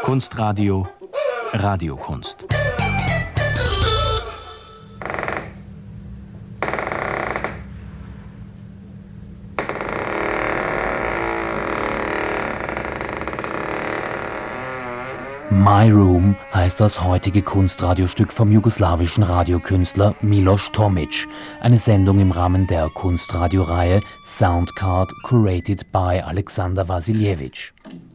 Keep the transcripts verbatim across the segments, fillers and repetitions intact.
Kunstradio Radiokunst. My Room heißt das heutige Kunstradiostück vom jugoslawischen Radiokünstler Miloš Tomić, eine Sendung im Rahmen der Kunstradioreihe Soundcard curated by Alexander Vasiljevic.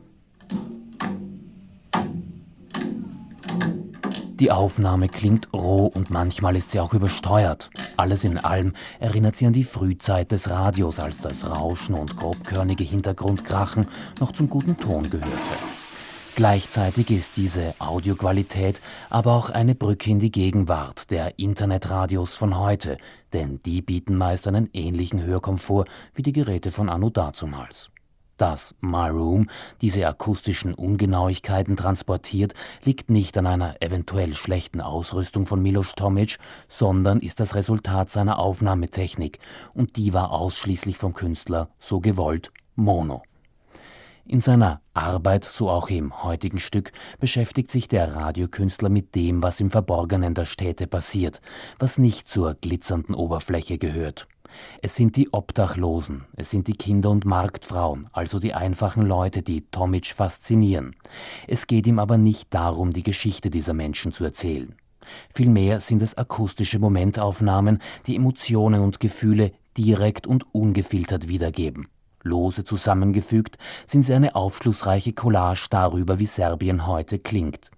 Die Aufnahme klingt roh und manchmal ist sie auch übersteuert. Alles in allem erinnert sie an die Frühzeit des Radios, als das Rauschen und grobkörnige Hintergrundkrachen noch zum guten Ton gehörte. Gleichzeitig ist diese Audioqualität aber auch eine Brücke in die Gegenwart der Internetradios von heute, denn die bieten meist einen ähnlichen Hörkomfort wie die Geräte von anno dazumals. Dass My Room diese akustischen Ungenauigkeiten transportiert, liegt nicht an einer eventuell schlechten Ausrüstung von Miloš Tomić, sondern ist das Resultat seiner Aufnahmetechnik, und die war ausschließlich vom Künstler so gewollt Mono. In seiner Arbeit, so auch im heutigen Stück, beschäftigt sich der Radiokünstler mit dem, was im Verborgenen der Städte passiert, was nicht zur glitzernden Oberfläche gehört. Es sind die Obdachlosen, es sind die Kinder und Marktfrauen, also die einfachen Leute, die Tomić faszinieren. Es geht ihm aber nicht darum, die Geschichte dieser Menschen zu erzählen. Vielmehr sind es akustische Momentaufnahmen, die Emotionen und Gefühle direkt und ungefiltert wiedergeben. Lose zusammengefügt sind sie eine aufschlussreiche Collage darüber, wie Serbien heute klingt.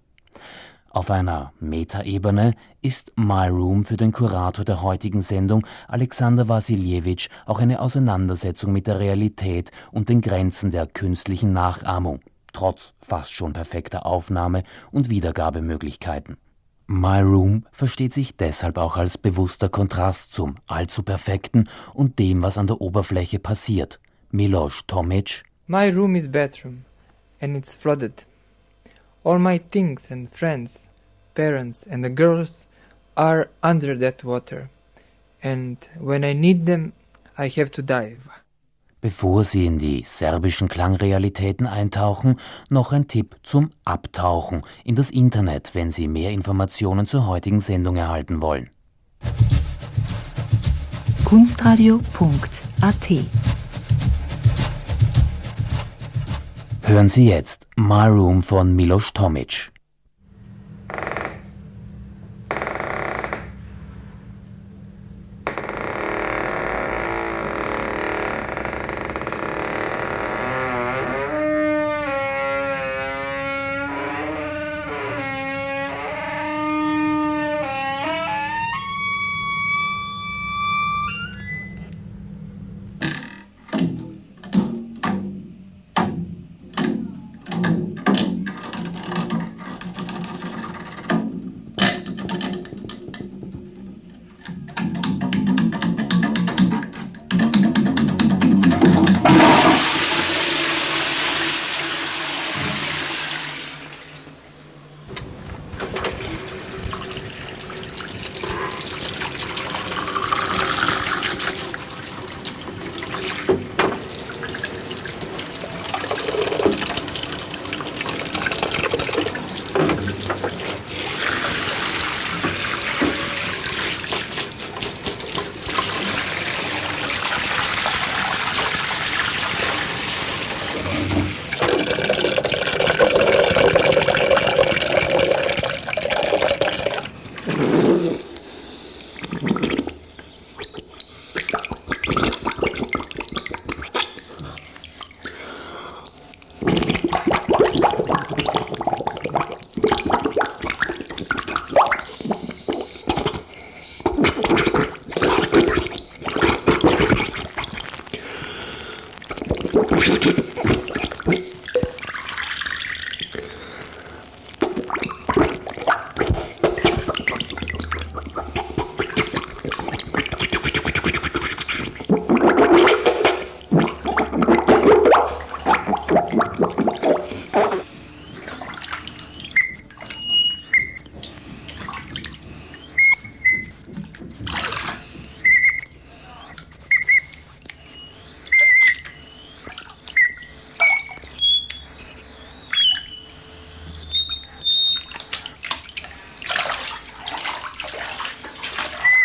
Auf einer Metaebene ist My Room für den Kurator der heutigen Sendung, Alexander Vasiljevic, auch eine Auseinandersetzung mit der Realität und den Grenzen der künstlichen Nachahmung, trotz fast schon perfekter Aufnahme- und Wiedergabemöglichkeiten. My Room versteht sich deshalb auch als bewusster Kontrast zum allzu Perfekten und dem, was an der Oberfläche passiert. Miloš Tomić: My room is bathroom, and it's flooded. All my things and friends, parents and the girls are under that water. And when I need them, I have to dive. Bevor Sie in die serbischen Klangrealitäten eintauchen, noch ein Tipp zum Abtauchen in das Internet, wenn Sie mehr Informationen zur heutigen Sendung erhalten wollen. kunstradio punkt a t Hören Sie jetzt My Room von Miloš Tomić.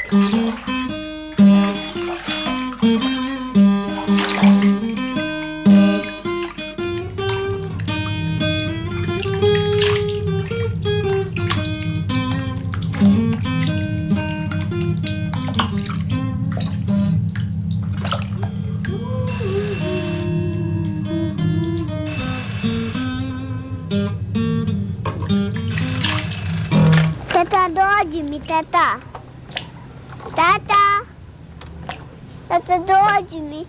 Tata, dođi mi, tata. Tata. Tata, dođi mi.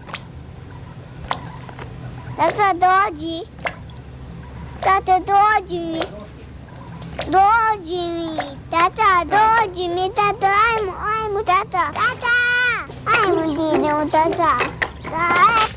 Tata, dođi. Tata, dođi mi. Dođi mi. Tata, dođi mi, tata. Ajmo, ajmo, tata. Tata. Ajmo, da idemo, tata. Tata.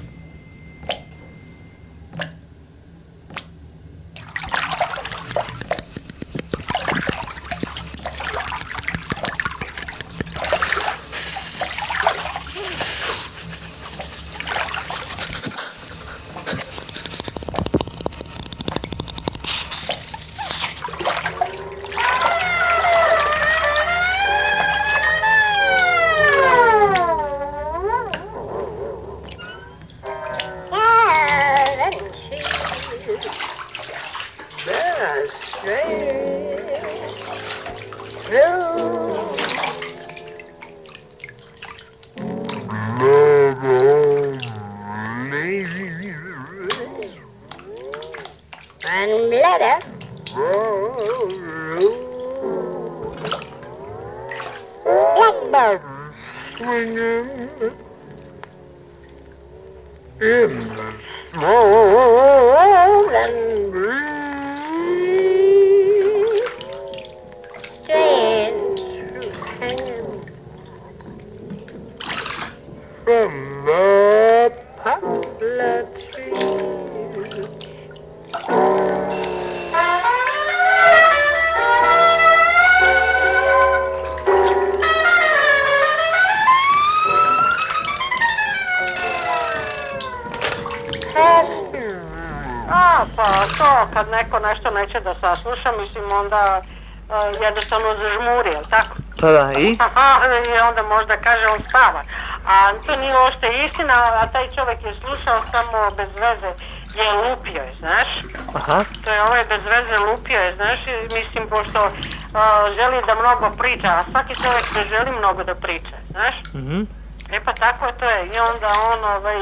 Kad neko nešto neće da sasluša, mislim, onda uh, jednostavno zažmuri, jel tako? Pa da, i? I onda možda kaže on spava. A to nije uopšte istina, a taj čovjek je slušao samo bez veze, je lupio je, znaš? Aha. To je ovaj bez veze lupio je, znaš, mislim, pošto uh, želi da mnogo priča, a svaki čovjek ne želi mnogo da priča, znaš? Mhm. E pa tako to je, i onda on ovaj,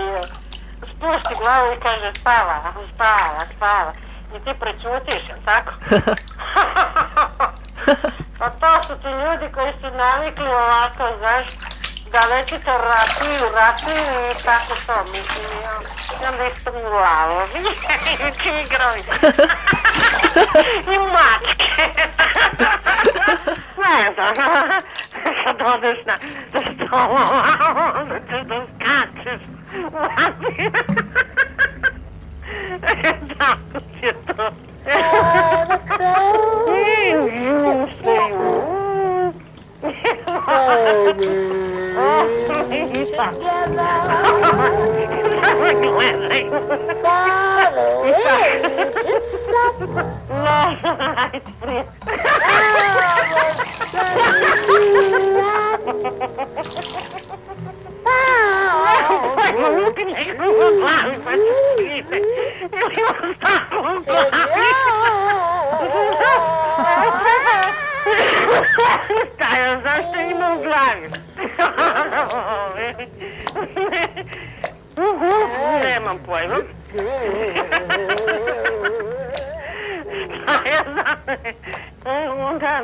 spusti glavu i kaže spava, spava, spava. I ti prećutiš, jel tako? Pa to su ti ljudi koji su navikli ovako, znaš, da večito ratuju, ratuju i tako to, mislim, i onda isto lavovi, i tigrovi, i mačke. Ne znam, kad odeš na stolu, onda ćeš da skačeš, tako je to. I ljušaju. I tako. Samo gledaj. No, ajde, prije. Ajmo, lupi nekako u glavi, pa ću prije. Ili ostalo u glavi. Stajo, zašto ima u glavi? Nemam pojma. Šta ja znam? Onda...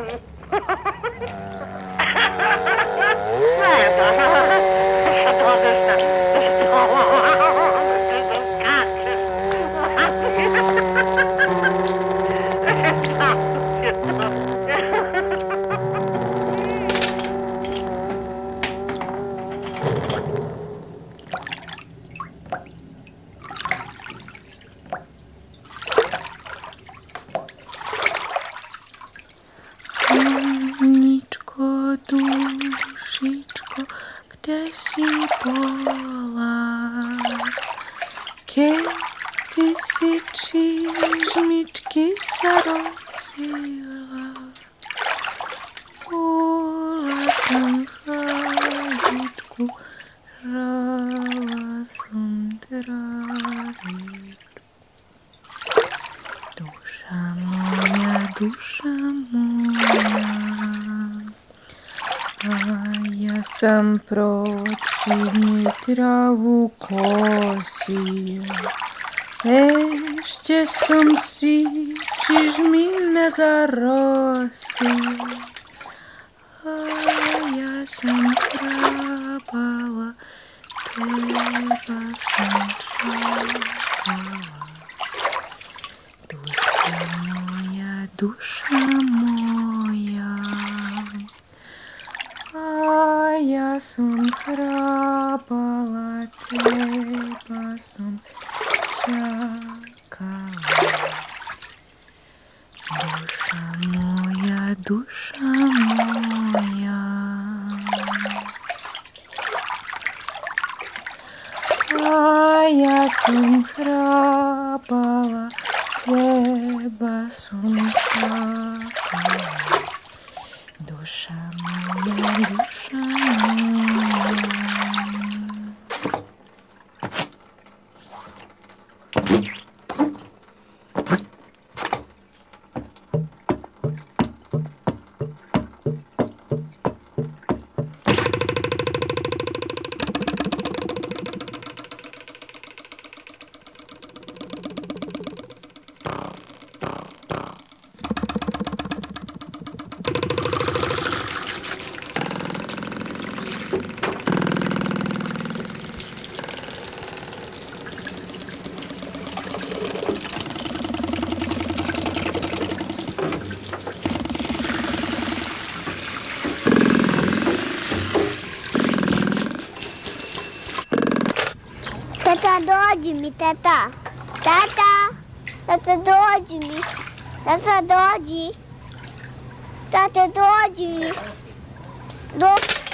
Ne znam. Što odeš na stolu? Što skačeš? Tako je to. Ničko, dušičko, gde si bola? Keci si čižmički zarosila. Ula sam sam pročinji travu kosio. Ešte som si čižmine zarosio. A ja sam hrabala, teba sam čakala. Duša moja, duša moja, a ja som hrabala, teba som čakala. Duša moja, duša moja, a ja som hrabala, teba som čakala. Duša moja, duša moja. Tata, dođi mi, tata. Tata, tata, dođi mi. Tata, dođi. Tata, dođi mi. Do...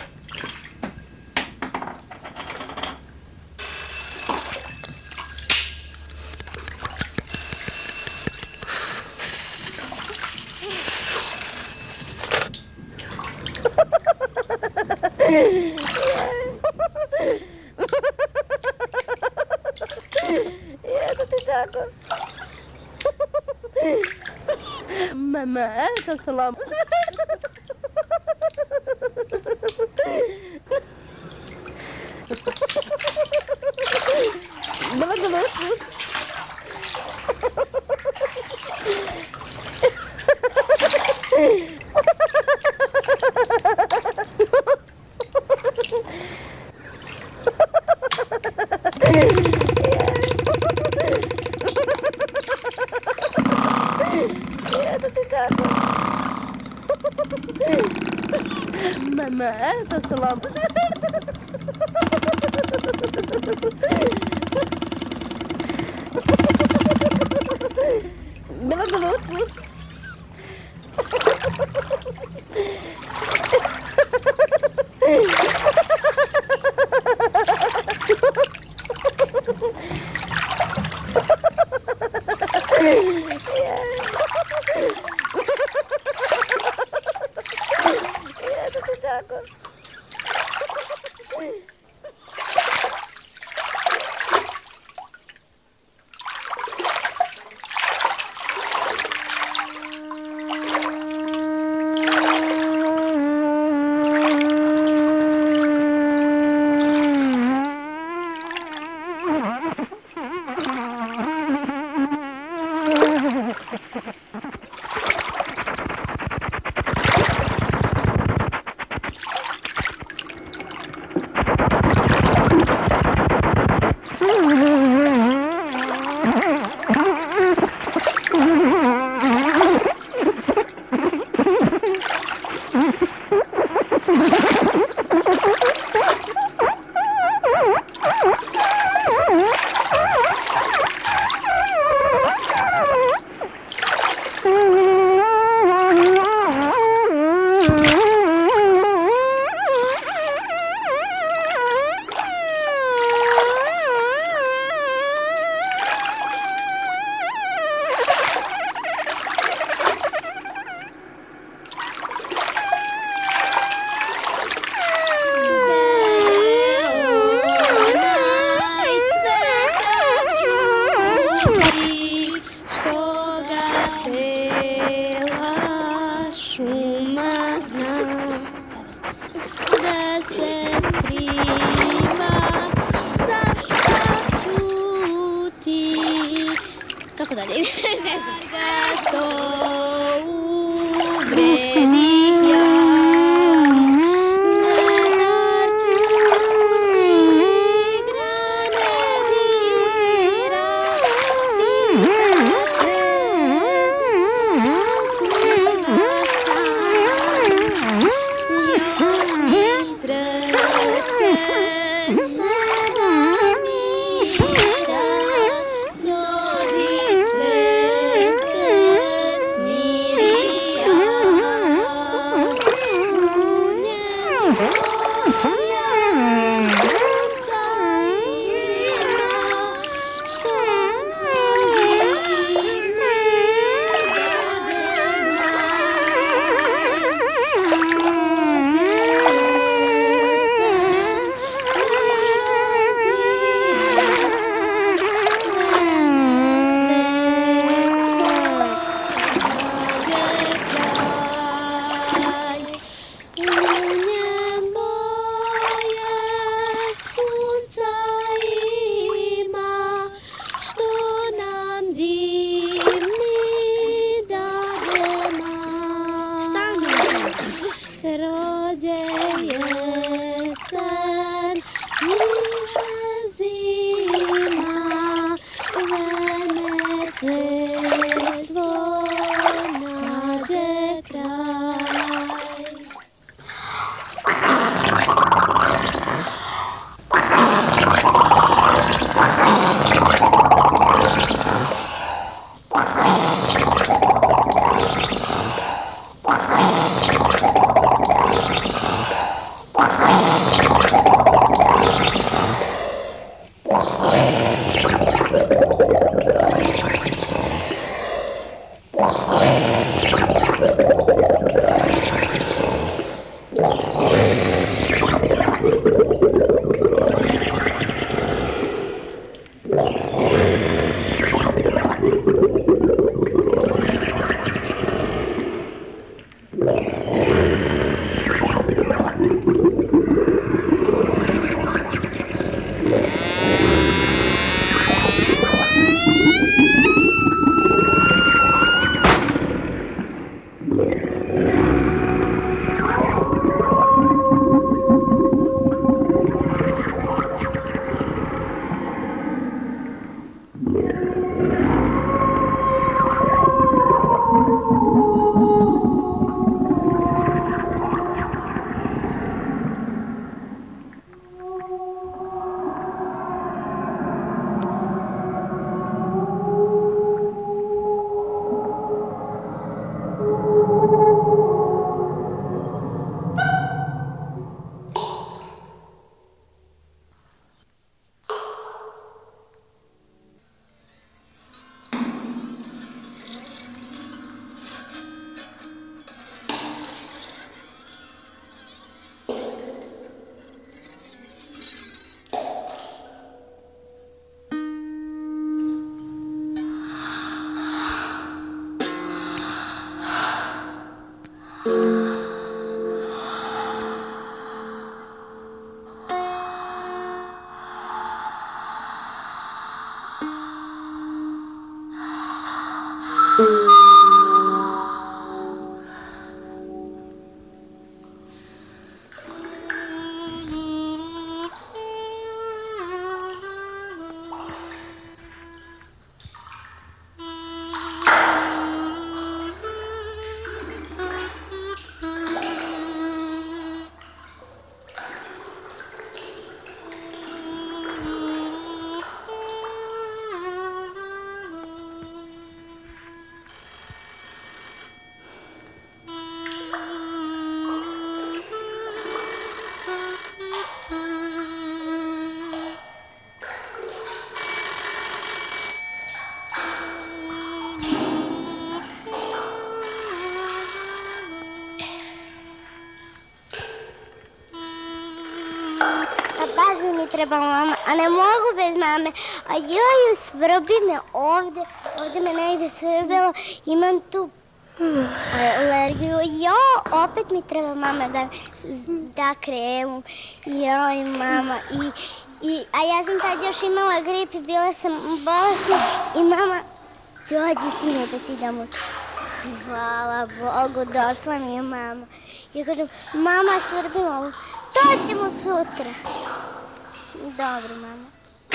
Mama, tak salam. Bala bala. Mama, tak salam. Bala bala. Šuma zna da se skriva, zašto čuti, kako dalje, ne znam, zašto uvredih ja, ne zar čuti, grane dira, dira se, još mi srce namira, dođi cvetke smirija, što nam divne roze jesen, niža zima, venece tvoj nađe kraj. Treba mama, a ne mogu bez mame, a joj, svrbi me ovde, ovde me negde svrbilo, imam tu alergiju, jo, opet mi treba mama da da kremu. Joj, mama. I, i, a ja sam tad još imala grip i bila sam bolesna i mama, dođi sine da ti damo. Hvala Bogu, došla mi je mama. Ja kažem, mama, svrbim ovo. To ćemo sutra. Dobro, mama.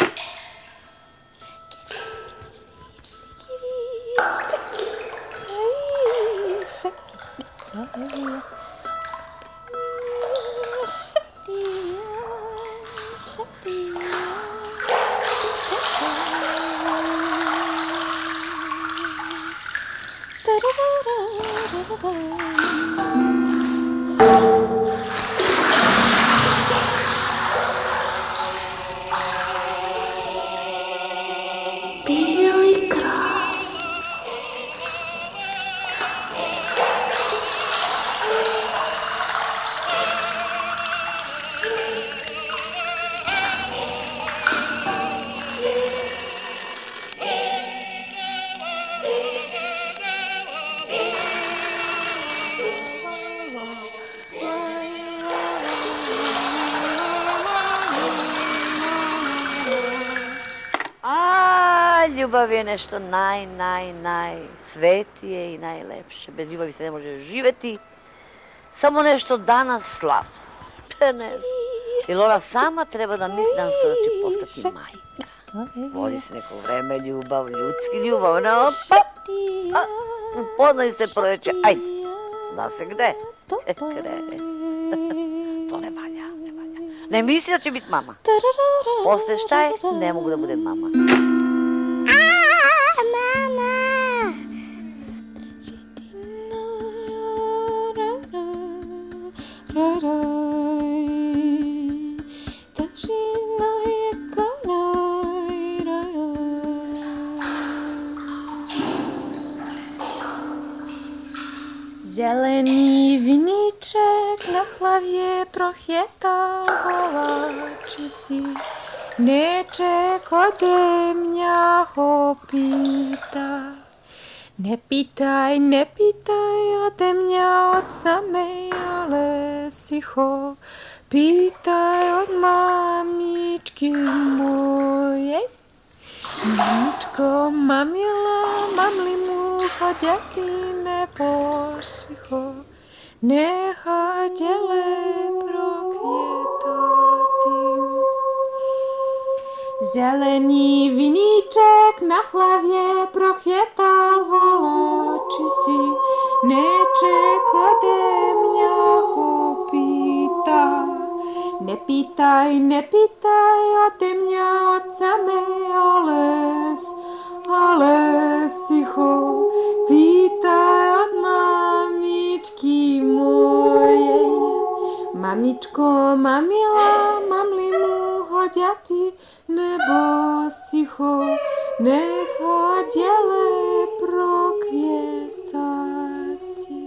Білий край. Ljubav je nešto naj, naj, najsvetije i najlepše. Bez ljubavi se ne može živeti. Samo nešto danas slabo. Pa ne znam. Jer ona sama treba da misli danas to da će postati majka. Voli se neko vreme ljubav, ljudski ljubav. No, pa, a, upoznaju se proleće. Ajde, zna se gde. E, krene. To ne valja, ne valja. Ne misli da će biti mama. Posle šta je? Ne mogu da budem mama. Zelený viníček na hlavě prochytal, či si neček ode mňa ho pýta. Nepýtaj, nepýtaj ode mňa od samej, ale si ho pýtaj od mamičky mojej. Mamičko, mamila, mamli mu choďatý, nebo si ho nechodile prokvětatý. Zelený viníček na hlavě prochytal ho, či si neček ode mňa ho pýta. Nepýtaj, nepýtaj ode mňa od samej, ale, ale si ho pýtaj od mamičky mojej. Mamičko, mamila, mamli mu hoďati, nebo si ho nechodile prokvětati.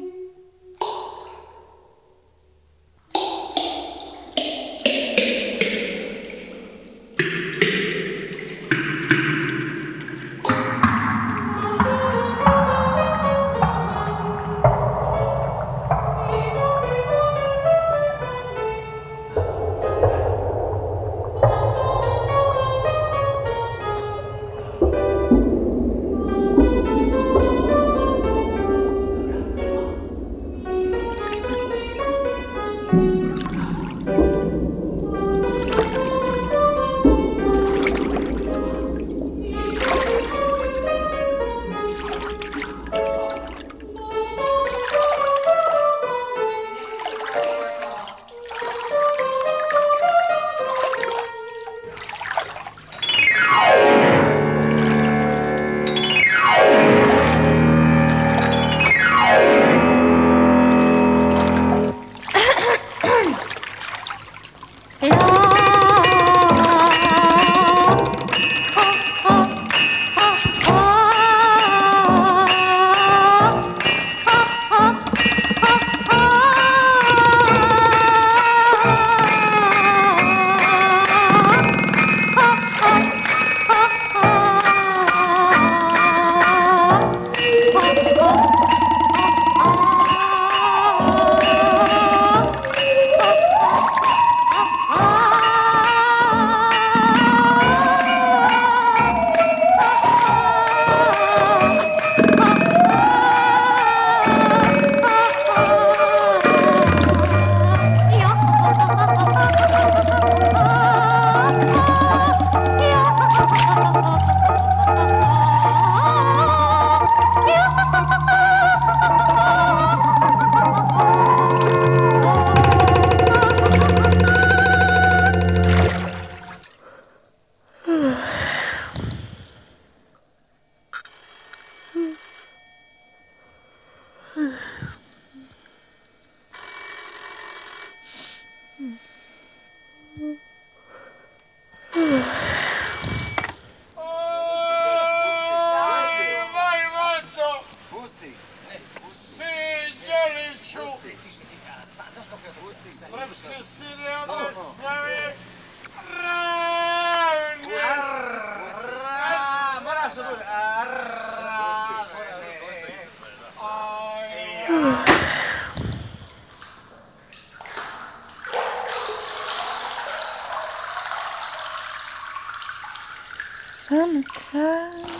summertime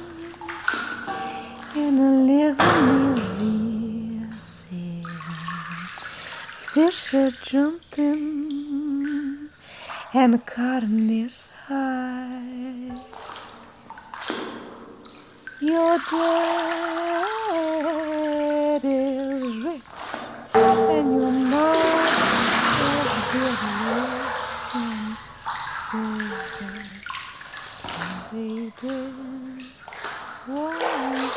in a living museum. Fish are jumping and the cotton is high. Your dad is rich and your mom is good looking, so baby, won't you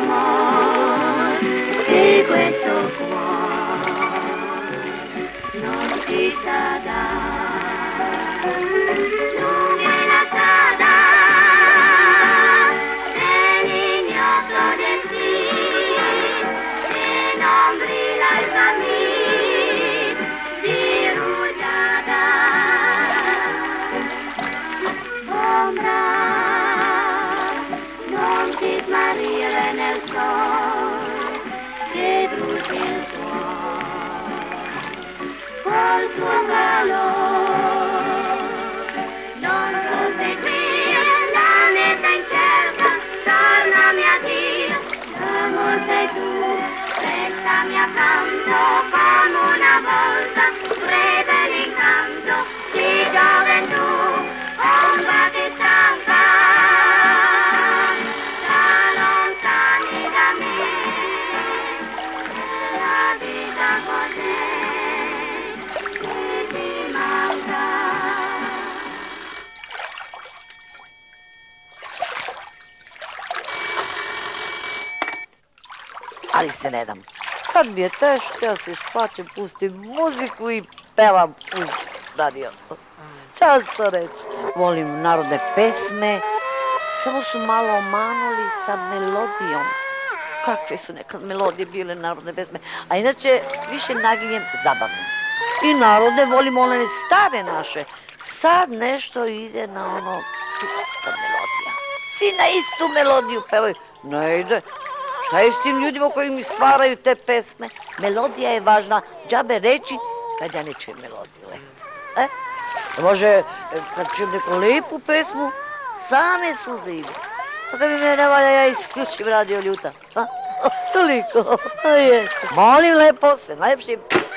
amor di questo cuore non si sa dare, non viene a dare l'ignoto destino e non brilla il cammino di rugiada. Ombra, non ti smarrire nel sole che bruci il cuore col suo calore. Non proseguire la meta incerta, tornami a Dio, l'amor sei tu, restami accanto come una volta, breve l'incanto di gioventù, ombra che stanca. Ali se ne dam. Kad mi je teško, ja se isplačem, pustim muziku i pevam uz radio. Často reći. Volim narodne pesme, samo su malo omanuli sa melodijom. Kakve su nekad melodije bile narodne pesme. A inače, više naginjem zabavnim. I narodne volim one stare naše. Sad nešto ide na ono turska melodija. Svi na istu melodiju pevaju. Ne ide. Šta je s tim ljudima koji mi stvaraju te pesme? Melodija je važna, džabe reći kad ja ne čujem melodiju. E? Može, kad čujem neku lijepu pesmu, same suze idu. A kad mi me ne valja, ja isključim radio ljuta. A? Toliko. A jesam. Molim lepo, sve najljepšim.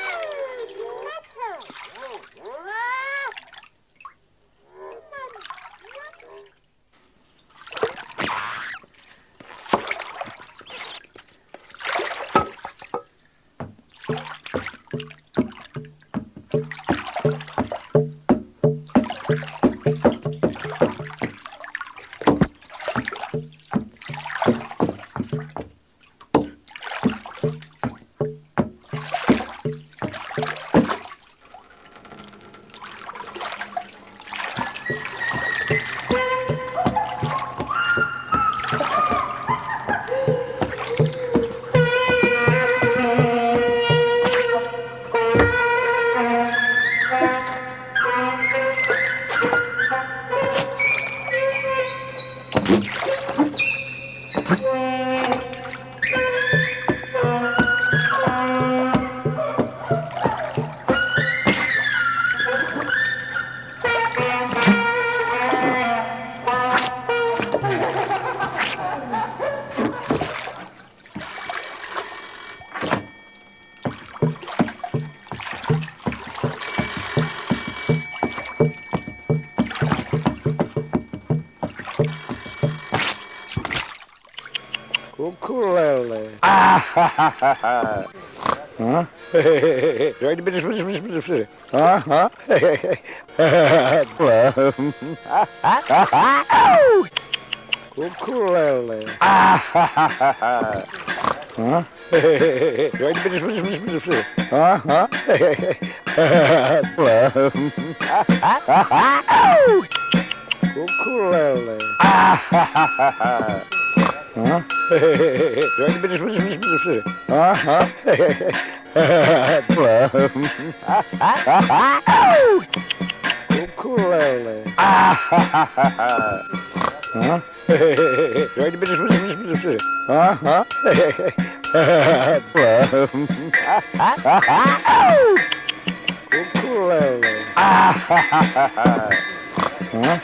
Ukulele. Ah, ha, ha, ha, ha. Huh? Uh-huh. Ukulele. Ah, ha, ha, ha, ha. Huh? Uh-huh. Ukulele. Ah, ha, ha, ha, ha. Huh? Uh-huh. Ukulele. Ah, ha, ha, ha, ha. Huh? Uh-huh. Ukulele. Ah, ha, ha, ha, ha. Huh?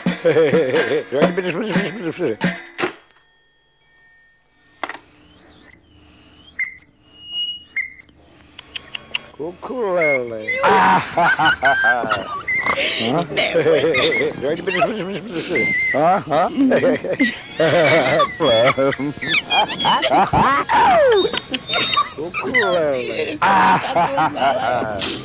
Ukulele. Ah, ha, ha, ha, ha. Huh? Uh-huh. Ukulele. Ah, ha, ha, ha, ha.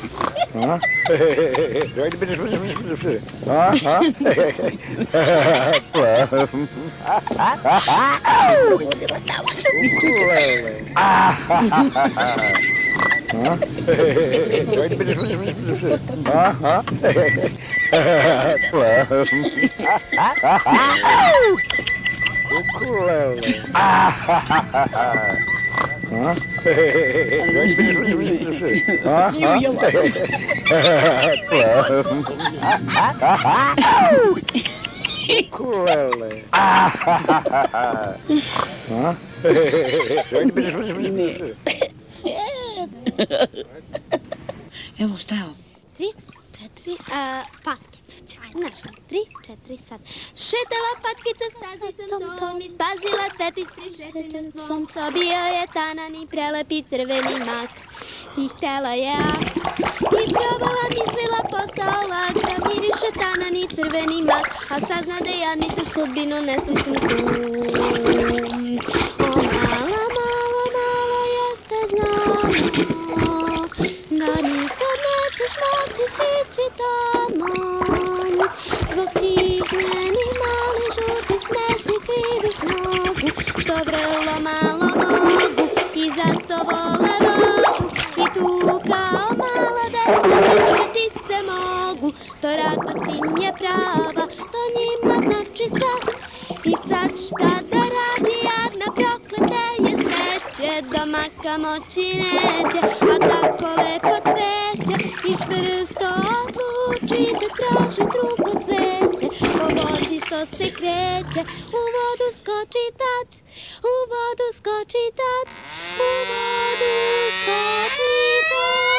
Evo, šta je ovo? Tri, četiri, a, patkica će. Znaš, tri, četiri, sad. Šetala patkica stazicom tom, ispazila cvetić pri šetanju svom. To bio je tanan i prelepi crveni mak. I htela je, i probala, mislila posao lak, da miriše tanan i crveni mak. A sazna da jadnicu sudbinu nesrećnu kum. O mala, malo, malo jeste znamo, da nikad nećeš moći stići tamo. Zbog tih njenih malih, žutih, smešnih, krivih nogu, što vrlo malo mogu i zato vole vagu. I tu kao mala deca čuti se mogu, to radost im je prava, to njima znači sve. I sad šta da radi jadna, proklete je sreće, domaka moći neće, a tako lepo cveće. I čvrsto odluči da traži drugo cveće, po vodi što se kreće, u vodu skoči tat, u vodu skoči tat, u vodu skoči tat.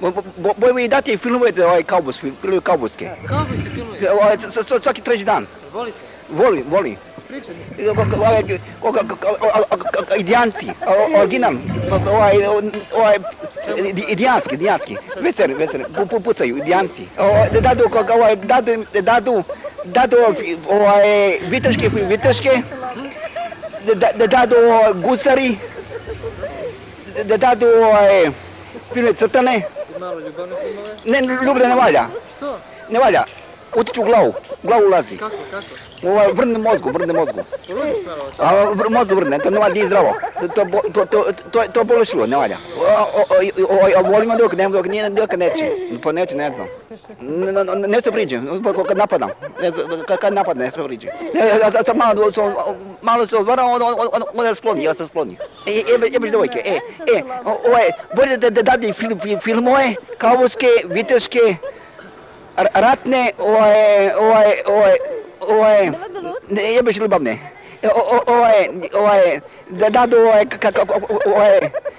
Boj vi dati filmujete ovaj kaubojski, kaubojski. Kaubojski filmovi? Svaki treći dan. Volite? Volim, volim. Pričajte. Indijanci, original, ovaj, indijanski, indijanski, veseli, veseli, pucaju, indijanci. Dadu, dadu, dadu, dadu, ovaj, viteške, viteške, da dadu gusari, da dadu, ovaj, filme crtane. Malo ljubavne filmove? Ne, ljubavne ne valja. Što? Ne valja. Utiču u glavu, u glavu ulazi. Kako, kako? Ovaj, vrne mozgu, vrne mozgu. Ludiš malo? A, vr- mozgu vrne, to ne valja, nije zdravo. To, to, bo- to, to, to, to bolešilo, ne valja. A volimo dok, ne, dok nije, dok neće. Pa neće, ne znam. Ne, ne, ne se priđe, kad napadam. Ne, znam, kad, kad napadne, ne se priđe. Ne, ja sam malo, sam, malo se odvara, on, on, on, on je skloni, ja sam skloni. E, jebe, jebeš devojke, e, e, ovaj, bolje da, da dadi film, filmove, kaubojske, viteške, ratne, ovaj, ovaj, ovaj, ovaj, ne jebeš ljubavne, ovaj, ovaj, da dadu, ovaj, kako, ovaj,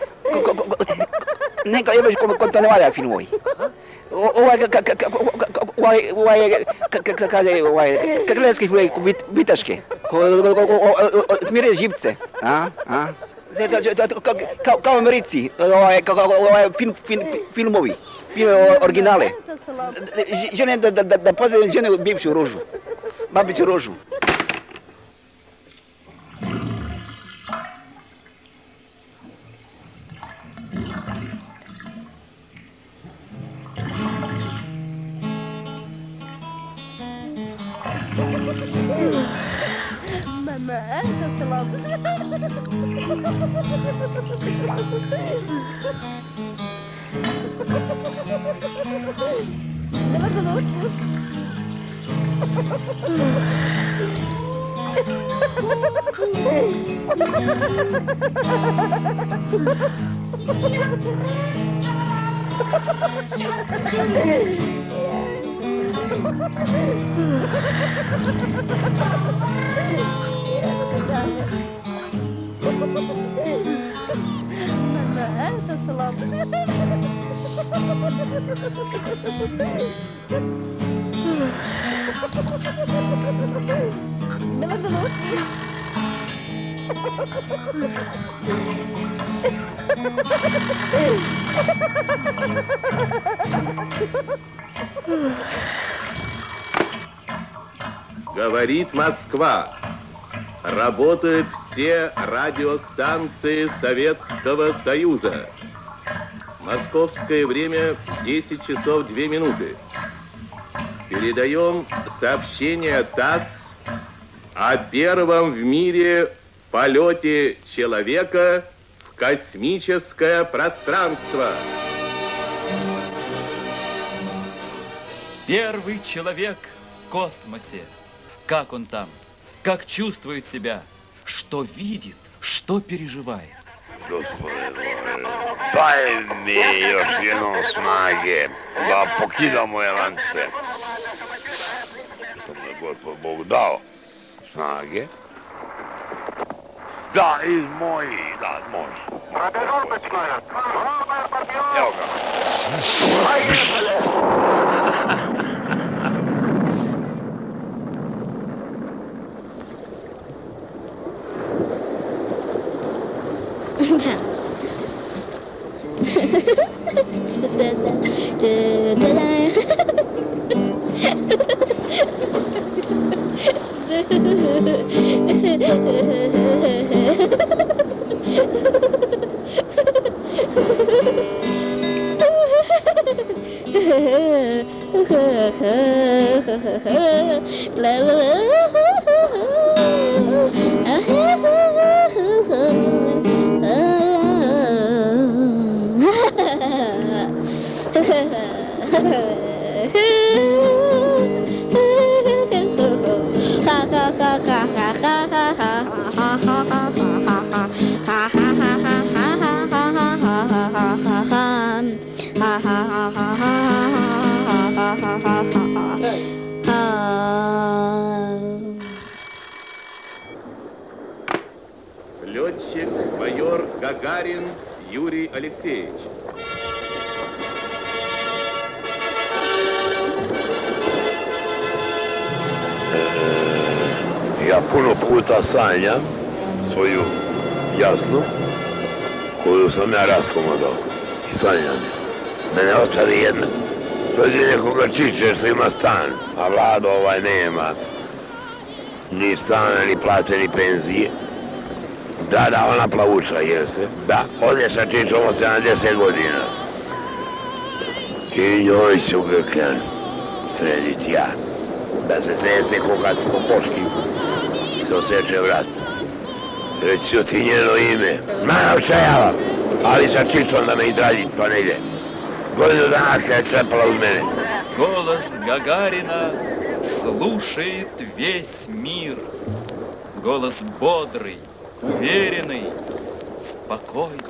neka jebeš ko to ne valja filmovi. Ovaj, ovaj, ovaj, kako kaže, ovaj, kakleski filmovi, bitaške, smire živce, a, a. Kao u Americi, filmovi, originale. Žene da pozove žene bivšu ružu, babiću ružu. Mama, это салам. Давай голову. Mama, это салам. Давай голову. Говорит Москва. Работают все радиостанции Советского Союза. Московское время десять часов две минуты. Передаем сообщение ТАСС о первом в мире полете человека в космическое пространство. Первый человек в космосе. Как он там? Как чувствует себя? Что видит? Что переживает? Gospode Bože, daj mi još jednom snage da pokidamo jelance. Sam da Gospod Bog dao snage. Da, i moji, da, može. Evo ga. Летчик майор Гагарин Юрий Алексеевич. Ja puno puta sanjam svoju jasnu koju sam ja raskomodao i sanjam. Da ne ostane jedna. Dođe nekoga čiče što ima stan, a Vlado ovaj nema ni stana, ni plate, ni penzije. Da, da, ona plavuča, jeste. Da, ode sa čičom od sedamdeset godina. I njoj ću grkljan srediti ja. Da se trese koga po koški se oseče vrat. Reći ću ti njeno ime. Ma, očajavam, ali sa čičom da me i traži pa negdje. Godinu dana se je čepala uz mene. Голос Гагарина слушает весь мир. Голос бодрый, уверенный, спокойный.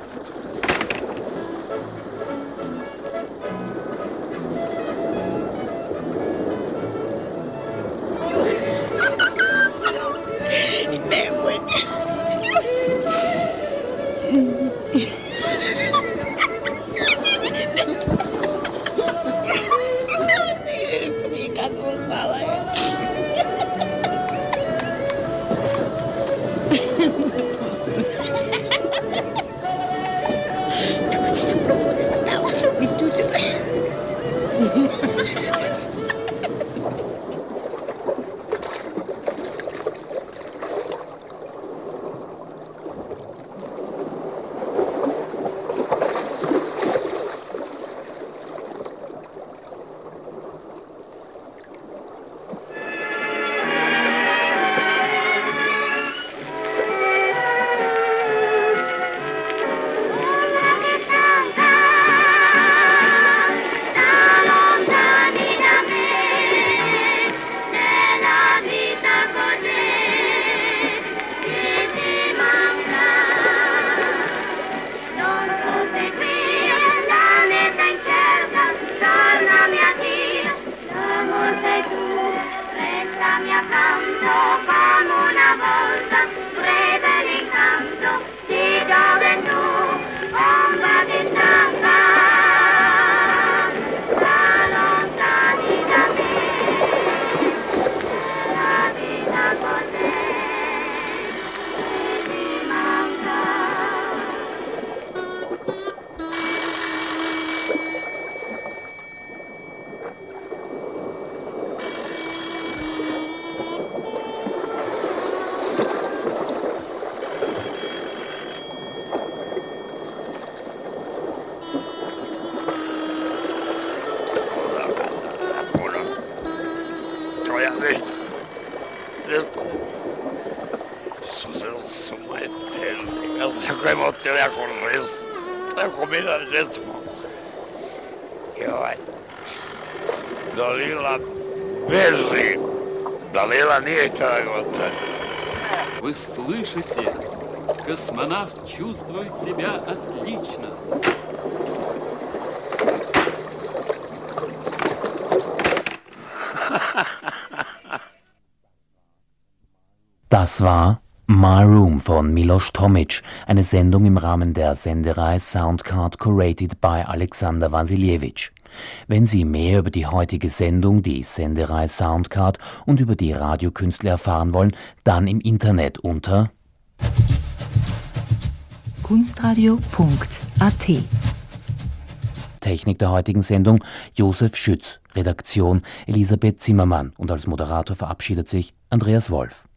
Dalila beži. Dalila nije htjela ga ostaviti. Вы слышите? Космонавт чувствует себя отлично. Das war My Room von Milos Tomic, eine Sendung im Rahmen der Sendereihe Soundcard curated by Alexander Wasilewicz. Wenn Sie mehr über die heutige Sendung, die Sendereihe Soundcard und über die Radiokünstler erfahren wollen, dann im Internet unter kunstradio punkt a t. Technik der heutigen Sendung Josef Schütz, Redaktion Elisabeth Zimmermann und als Moderator verabschiedet sich Andreas Wolf.